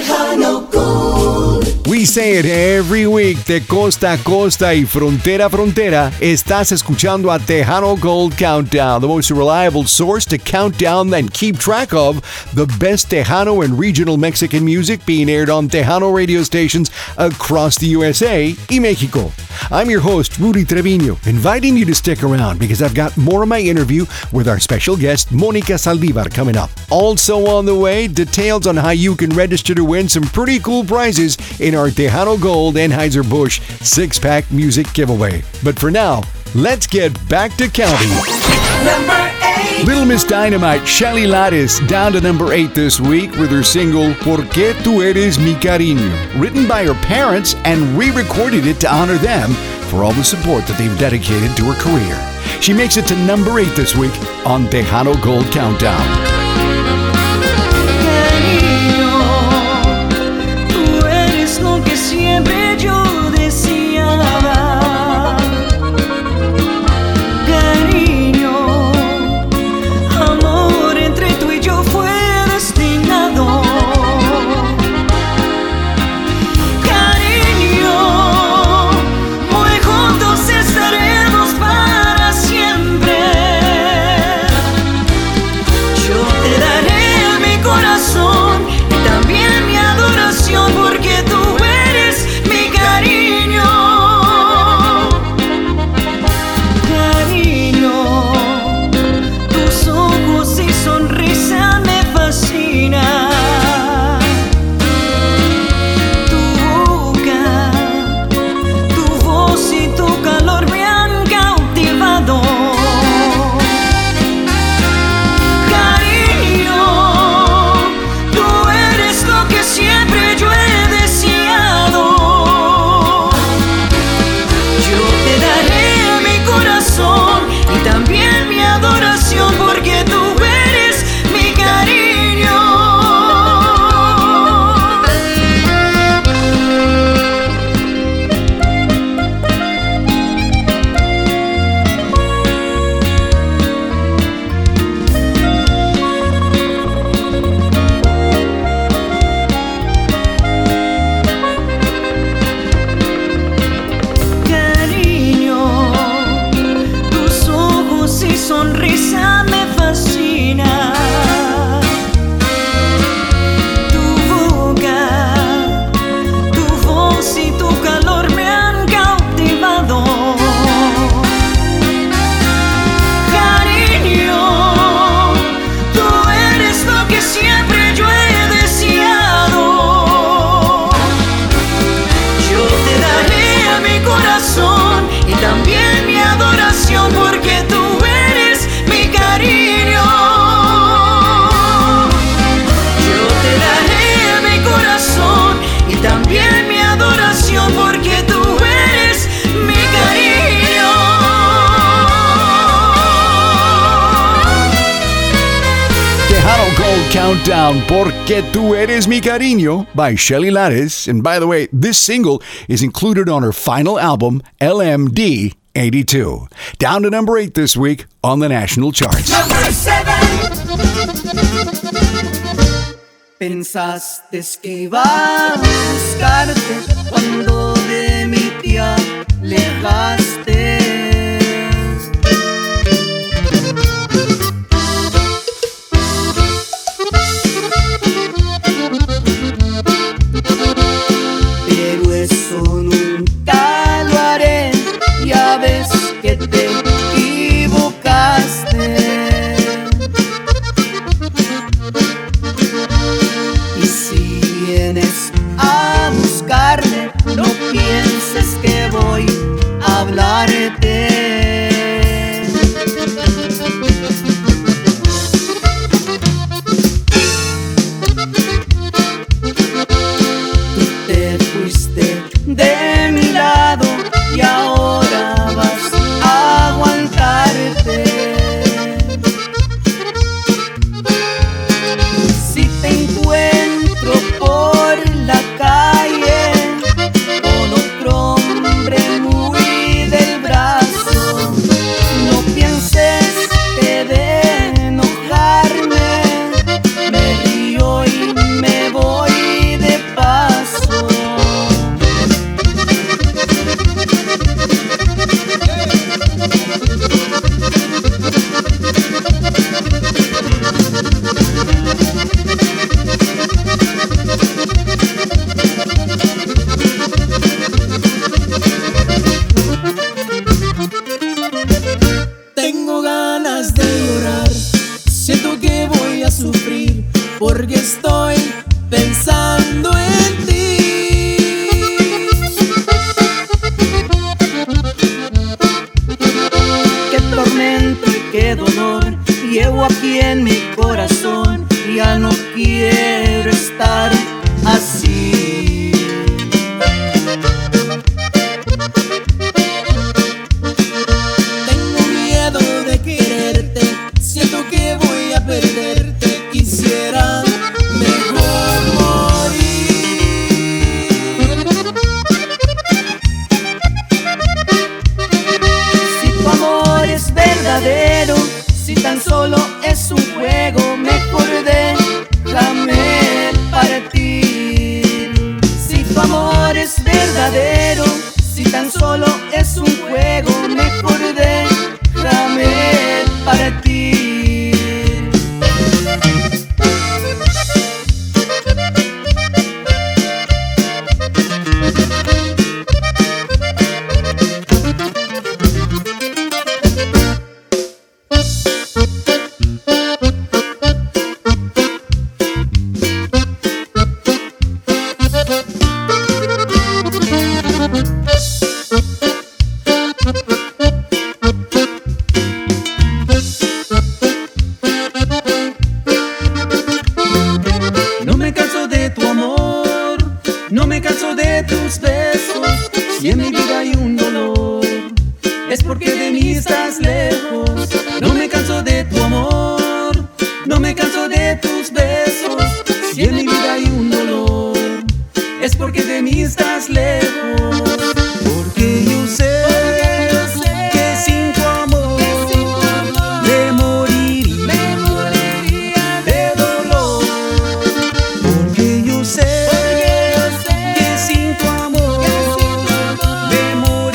Tejano Gold. We say it every week, de costa a costa y frontera a frontera. Estás escuchando a Tejano Gold Countdown, the most reliable source to count down and keep track of the best Tejano and regional Mexican music being aired on Tejano radio stations across the USA y Mexico. I'm your host, Rudy Treviño, inviting you to stick around because I've got more of my interview with our special guest, Monica Saldivar, coming up. Also on the way, details on how you can register to win some pretty cool prizes in our Tejano Gold Anheuser-Busch 6-pack music giveaway. But for now, let's get back to counting. Number 8. Little Miss Dynamite, Shelly Lattis, down to number 8 this week with her single, ¿Por qué tú eres mi cariño? Written by her parents and re-recorded it to honor them for all the support that they've dedicated to her career. She makes it to number 8 this week on Tejano Gold Countdown. Siempre yo deseaba, cariño, amor entre tú y yo fue destinado, cariño, muy juntos estaremos para siempre. Yo te daré mi corazón y también mi adoración porque tú Countdown, Porque tú eres mi cariño by Shelly Lattis. And by the way, this single is included on her final album, LMD 82. Down to number 8 this week on the national charts. Number 7. Pensaste que iba a buscarte cuando de mi tía alejaste. Pero eso nunca lo haré, ya ves que te equivocaste. Y si vienes a buscarme, no pienses que voy a hablarte. Tú te fuiste de mi lado y ahora vas a aguantarte. Si te encuentro por la verdadero. Si tan solo es un juego, mejor déjame partir. No me canso de tu amor, no me canso de tus besos. Si en mi vida hay un dolor, es porque de mí estás lejos. No me canso de tu amor, no me canso de tus besos. Si en mi vida hay un dolor, es porque de mí estás lejos. Porque yo sé que sin tu amor me moriría de dolor. Porque yo sé que sin tu amor me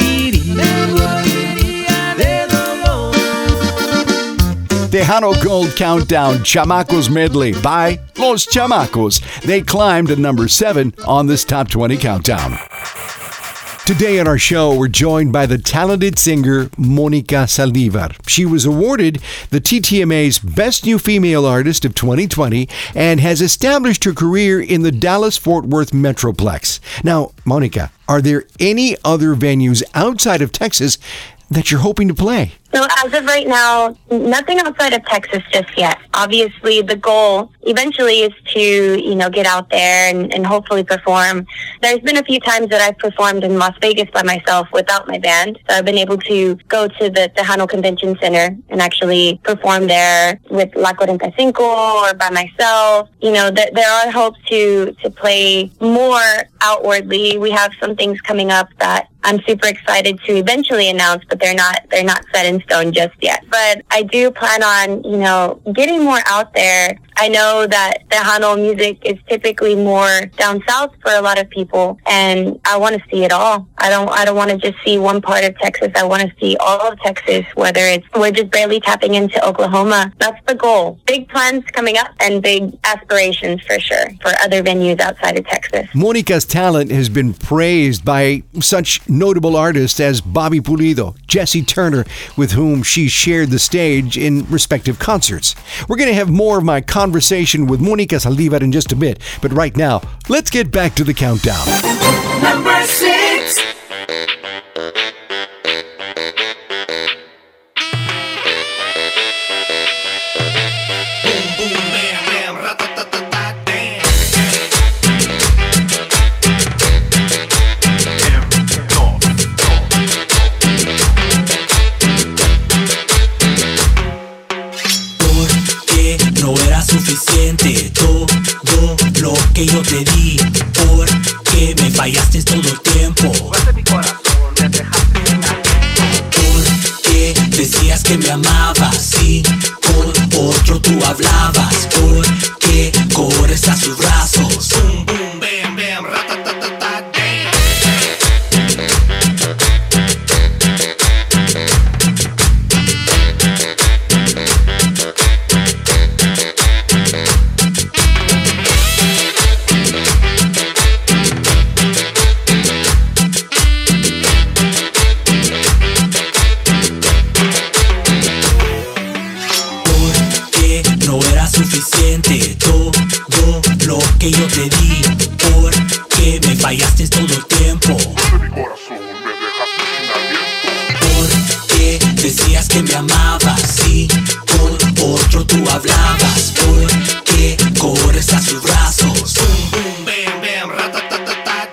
moriría de dolor. Tejano Gold Countdown Chamacos Medley by Los Chamacos. They climbed to number 7 on this Top 20 Countdown. Today on our show, we're joined by the talented singer Mónica Saldívar. She was awarded the TTMA's Best New Female Artist of 2020 and has established her career in the Dallas-Fort Worth Metroplex. Now, Mónica, are there any other venues outside of Texas that you're hoping to play? So as of right now, nothing outside of Texas just yet. Obviously, the goal eventually is to, get out there and hopefully perform. There's been a few times that I've performed in Las Vegas by myself without my band. So I've been able to go to the Tejano Convention Center and actually perform there with La 45 or by myself. There are hopes to play more outwardly. We have some things coming up that I'm super excited to eventually announce, but they're not set in stone just yet. But I do plan on, getting more out there. I know that Tejano music is typically more down south for a lot of people, and I want to see it all. I don't want to just see one part of Texas. I want to see all of Texas, whether we're just barely tapping into Oklahoma. That's the goal. Big plans coming up and big aspirations for sure for other venues outside of Texas. Mónica's talent has been praised by such notable artists as Bobby Pulido, Jesse Turner, with whom she shared the stage in respective concerts. We're going to have more of my conversation with Mónica Saldívar in just a bit, but right now, let's get back to the countdown. Number 6. Suficiente todo lo que yo te di, porque me fallaste todo el tiempo. Porque decías que me amabas y con otro tú hablabas, porque corres a sus brazos. Boom, boom, bam, bam, ratatatata, suficiente todo lo que yo te di, porque me fallaste todo el tiempo. Porque decías que me amabas y con otro tú hablabas, porque corres a sus brazos. Boom, boom, bam, bam, ratatatata,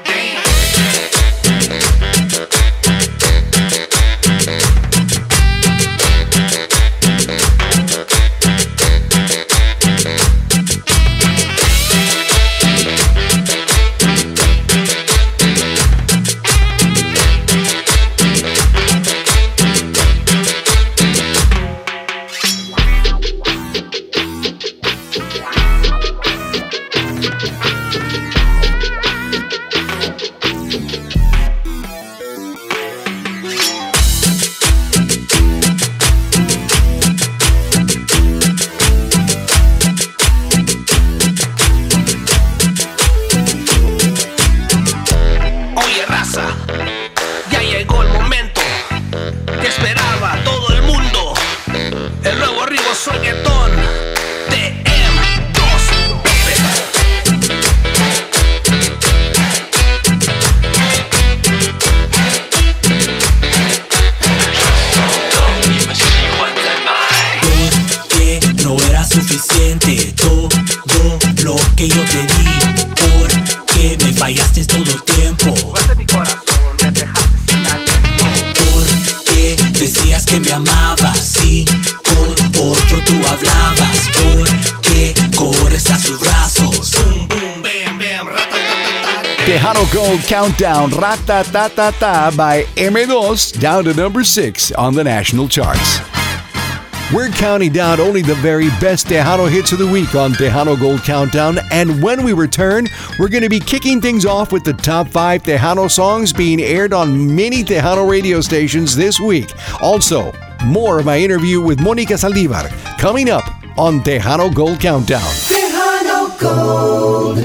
qué me fallaste todo el tiempo? Jugaste mi corazón, me dejaste sin aliento. Porque decías que me amabas, sí, con otro tú hablabas. Porque corres a sus brazos. Boom, boom, bam, bam, ratatatata. Tejano Gold Countdown, Ratatatata by M2, down to number 6 on the national charts. We're counting down only the very best Tejano hits of the week on Tejano Gold Countdown, and when we return, we're going to be kicking things off with the top 5 Tejano songs being aired on many Tejano radio stations this week. Also, more of my interview with Mónica Saldívar coming up on Tejano Gold Countdown. Tejano Gold.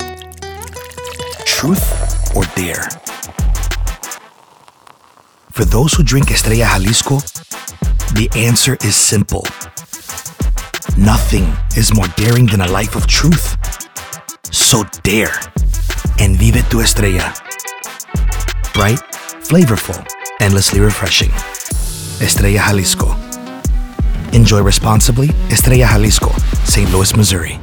Truth or dare? For those who drink Estrella Jalisco, the answer is simple. Nothing is more daring than a life of truth. So dare and vive tu estrella. Bright, flavorful, endlessly refreshing. Estrella Jalisco. Enjoy responsibly. Estrella Jalisco, St. Louis, Missouri.